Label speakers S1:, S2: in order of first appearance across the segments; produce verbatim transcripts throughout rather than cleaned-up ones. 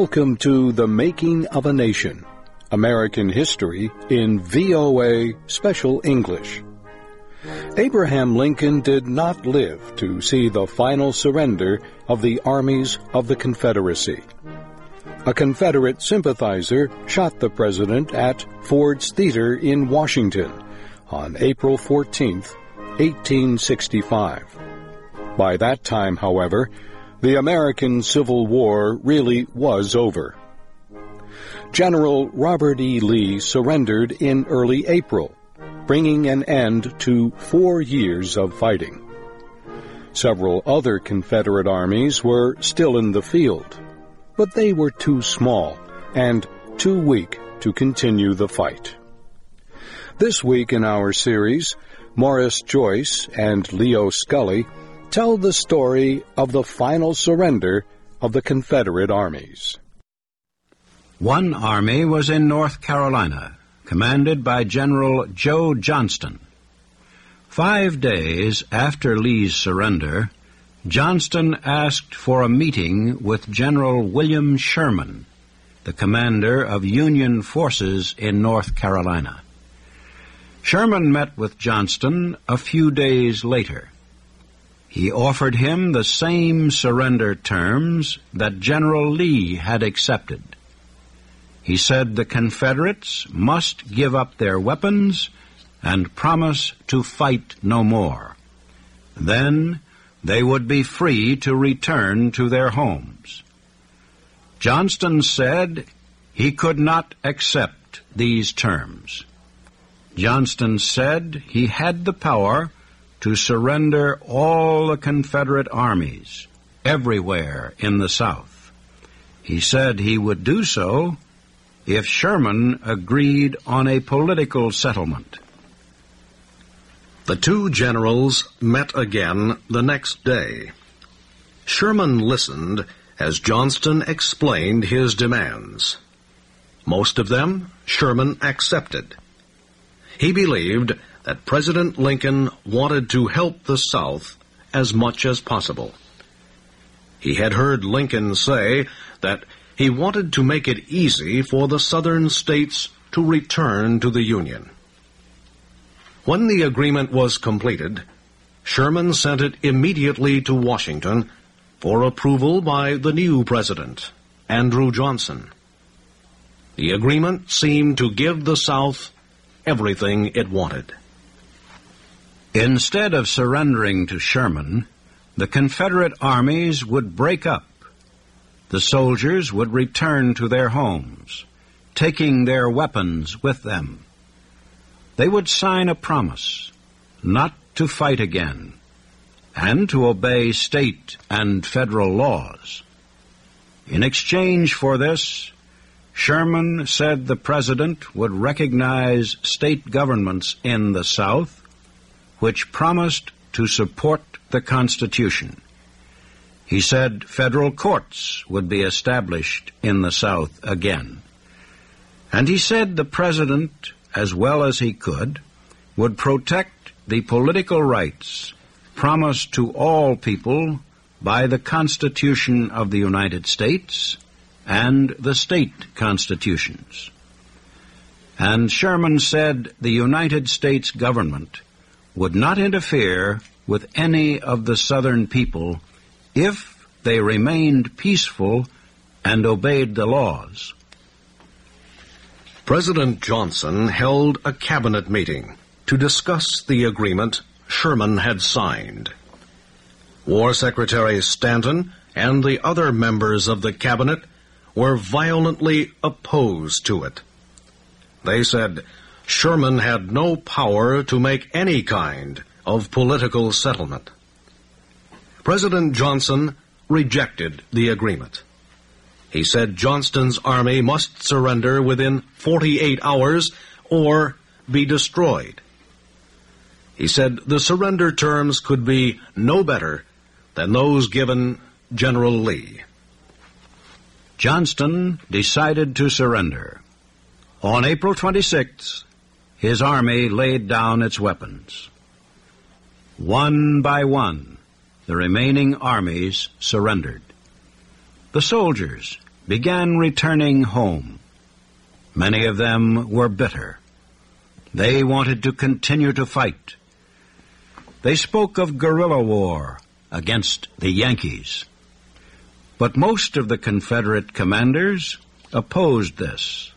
S1: Welcome to The Making of a Nation, American History in V O A Special English. Abraham Lincoln did not live to see the final surrender of the armies of the Confederacy. A Confederate sympathizer shot the president at Ford's Theater in Washington on April fourteenth, eighteen sixty-five. By that time, however, the American Civil War really was over. General Robert E. Lee surrendered in early April, bringing an end to four years of fighting. Several other Confederate armies were still in the field, but they were too small and too weak to continue the fight. This week in our series, Morris Joyce and Leo Scully tell the story of the final surrender of the Confederate armies.
S2: One army was in North Carolina, commanded by General Joe Johnston. Five days after Lee's surrender, Johnston asked for a meeting with General William Sherman, the commander of Union forces in North Carolina. Sherman met with Johnston a few days later. He offered him the same surrender terms that General Lee had accepted. He said the Confederates must give up their weapons and promise to fight no more. Then they would be free to return to their homes. Johnston said he could not accept these terms. Johnston said he had the power to surrender all the Confederate armies everywhere in the South. He said he would do so if Sherman agreed on a political settlement.
S3: The two generals met again the next day. Sherman listened as Johnston explained his demands. Most of them Sherman accepted. He believed that President Lincoln wanted to help the South as much as possible. He had heard Lincoln say that he wanted to make it easy for the Southern states to return to the Union. When the agreement was completed, Sherman sent it immediately to Washington for approval by the new president, Andrew Johnson. The agreement seemed to give the South everything it wanted.
S2: Instead of surrendering to Sherman, the Confederate armies would break up. The soldiers would return to their homes, taking their weapons with them. They would sign a promise not to fight again and to obey state and federal laws. In exchange for this, Sherman said the president would recognize state governments in the South which promised to support the Constitution. He said federal courts would be established in the South again. And he said the president, as well as he could, would protect the political rights promised to all people by the Constitution of the United States and the state constitutions. And Sherman said the United States government would not interfere with any of the Southern people if they remained peaceful and obeyed the laws.
S3: President Johnson held a cabinet meeting to discuss the agreement Sherman had signed. War Secretary Stanton and the other members of the cabinet were violently opposed to it. They said Sherman had no power to make any kind of political settlement. President Johnson rejected the agreement. He said Johnston's army must surrender within forty-eight hours or be destroyed. He said the surrender terms could be no better than those given General Lee.
S2: Johnston decided to surrender. On April twenty-sixth, his army laid down its weapons. One by one, the remaining armies surrendered. The soldiers, began returning home. Many of them were bitter. They wanted to continue to fight. They spoke of guerrilla war against the Yankees. But most of the Confederate commanders opposed this.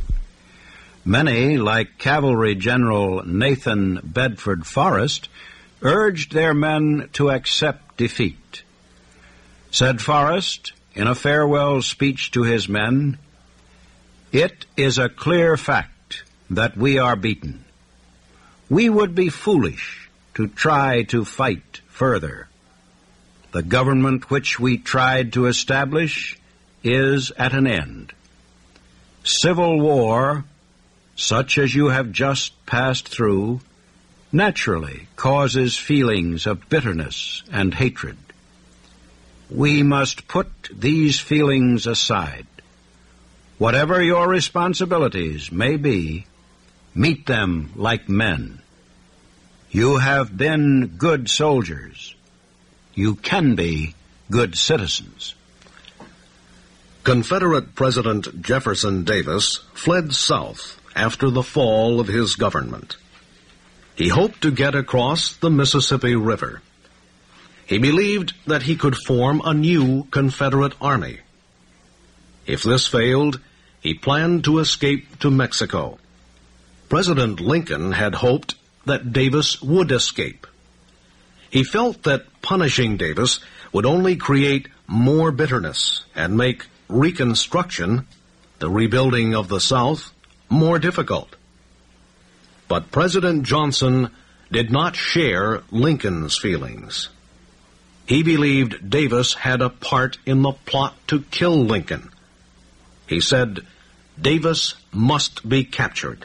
S2: Many, like Cavalry General Nathan Bedford Forrest, urged their men to accept defeat. Said Forrest, in a farewell speech to his men, "It is a clear fact that we are beaten. We would be foolish to try to fight further. The government which we tried to establish is at an end. Civil war, such as you have just passed through, naturally causes feelings of bitterness and hatred. We must put these feelings aside. Whatever your responsibilities may be, meet them like men. You have been good soldiers. You can be good citizens."
S3: Confederate President Jefferson Davis fled south after the fall of his government. He hoped to get across the Mississippi River. He believed that he could form a new Confederate army. If this failed, he planned to escape to Mexico. President Lincoln had hoped that Davis would escape. He felt that punishing Davis would only create more bitterness and make Reconstruction, the rebuilding of the South, more difficult. But President Johnson did not share Lincoln's feelings. He believed Davis had a part in the plot to kill Lincoln. He said, "Davis must be captured."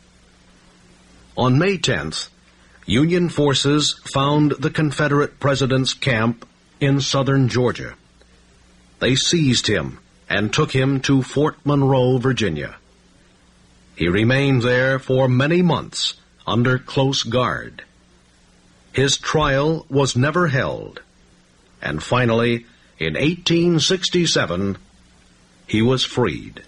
S3: On May tenth, Union forces found the Confederate president's camp in southern Georgia. They seized him and took him to Fort Monroe, Virginia. He remained there for many months under close guard. His trial was never held, and finally, in eighteen sixty-seven, he was freed.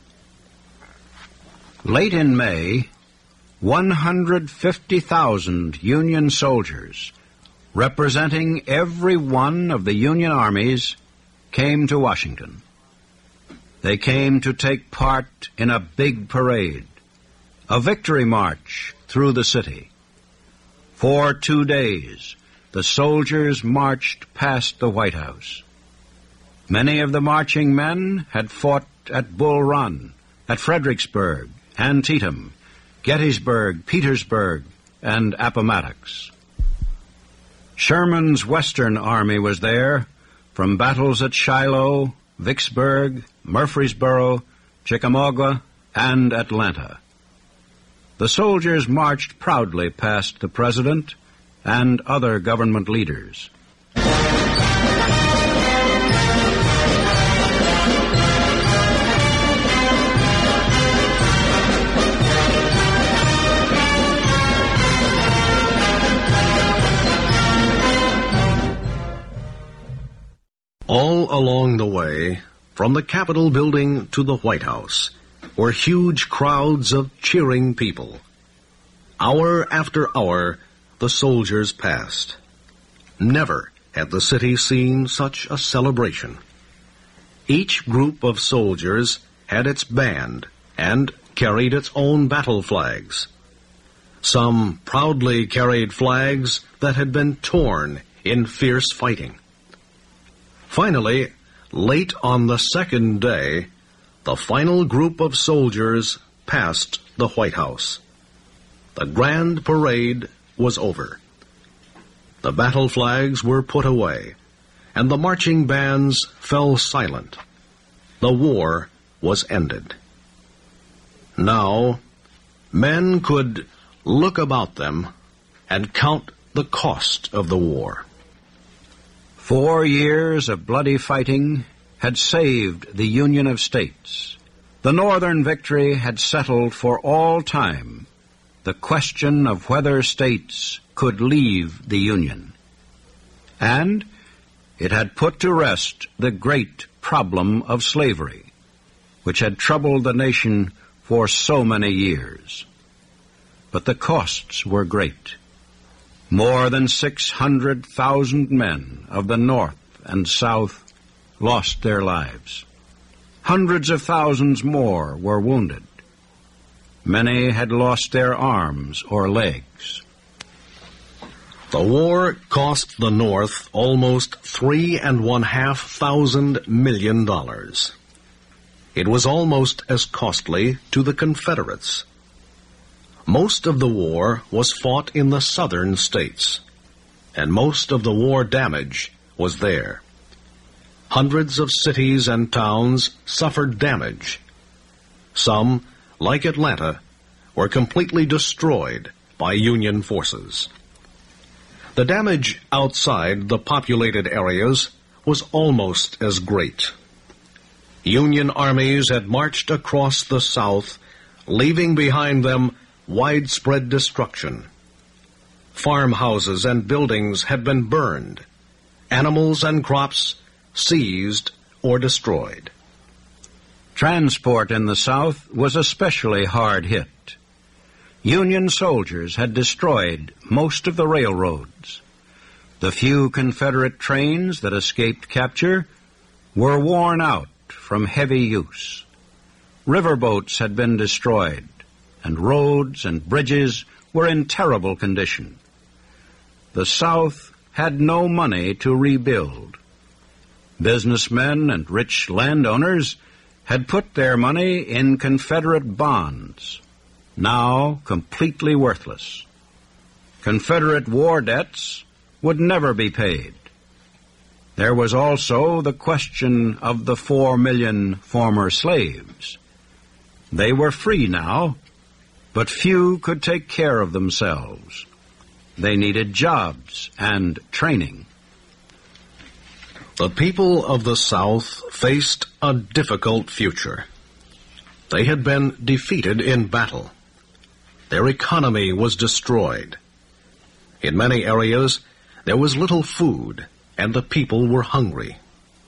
S2: Late in May, one hundred fifty thousand Union soldiers, representing every one of the Union armies, came to Washington. They came to take part in a big parade, a victory march through the city. For two days, the soldiers marched past the White House. Many of the marching men had fought at Bull Run, at Fredericksburg, Antietam, Gettysburg, Petersburg, and Appomattox. Sherman's Western Army was there, from battles at Shiloh, Vicksburg, Murfreesboro, Chickamauga, and Atlanta. The soldiers marched proudly past the President and other government leaders.
S3: All along the way, from the Capitol building to the White House, were huge crowds of cheering people. Hour after hour, the soldiers passed. Never had the city seen such a celebration. Each group of soldiers had its band and carried its own battle flags. Some proudly carried flags that had been torn in fierce fighting. Finally, late on the second day, the final group of soldiers passed the White House. The grand parade was over. The battle flags were put away, and the marching bands fell silent. The war was ended. Now, men could look about them and count the cost of the war.
S2: Four years of bloody fighting had saved the Union of States. The Northern victory had settled for all time the question of whether states could leave the Union. And it had put to rest the great problem of slavery. which had troubled the nation for so many years. But the costs were great. More than six hundred thousand men of the North and South lost their lives. Hundreds of thousands more were wounded. Many had lost their arms or legs.
S3: The war cost the North almost three and one half thousand million dollars. It was almost as costly to the Confederates. Most of the war was fought in the southern states, and most of the war damage was there. Hundreds of cities and towns suffered damage. Some, like Atlanta, were completely destroyed by Union forces. The damage outside the populated areas was almost as great. Union armies had marched across the South, leaving behind them widespread destruction. Farmhouses and buildings had been burned, animals and crops seized or destroyed.
S2: Transport in the South was especially hard hit. Union soldiers had destroyed most of the railroads. The few Confederate trains that escaped capture were worn out from heavy use. Riverboats had been destroyed, and roads and bridges were in terrible condition. The South had no money to rebuild. Businessmen and rich landowners had put their money in Confederate bonds, now completely worthless. Confederate war debts would never be paid. There was also the question of the four million former slaves. They were free now, but few could take care of themselves. They needed jobs and training.
S3: The people of the South faced a difficult future. They had been defeated in battle. Their economy was destroyed. In many areas, there was little food, and the people were hungry.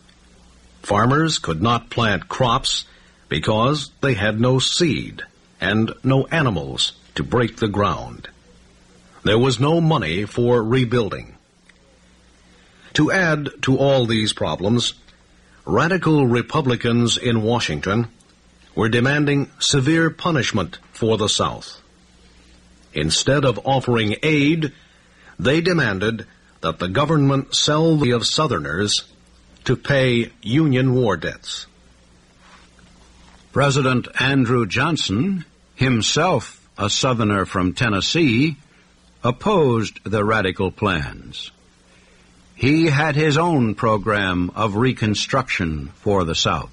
S3: Farmers could not plant crops because they had no seed and no animals to break the ground. There was no money for rebuilding. To add to all these problems, radical Republicans in Washington were demanding severe punishment for the South. Instead of offering aid, they demanded that the government sell the of Southerners to pay Union war debts.
S2: President Andrew Johnson, himself a Southerner from Tennessee, opposed the radical plans. He had his own program of reconstruction for the South.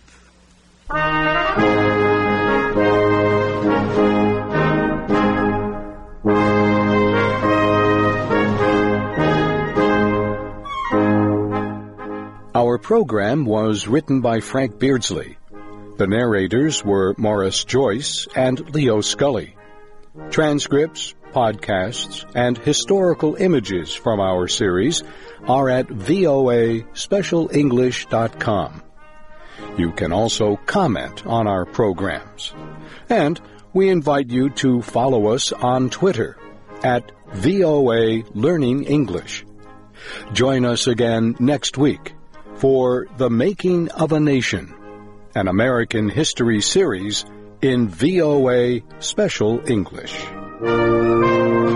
S1: Our program was written by Frank Beardsley. The narrators were Morris Joyce and Leo Scully. Transcripts, podcasts, and historical images from our series are at V O A special english dot com. You can also comment on our programs. And we invite you to follow us on Twitter at V O A Learning English. Join us again next week for The Making of a Nation, an American history series in V O A Special English.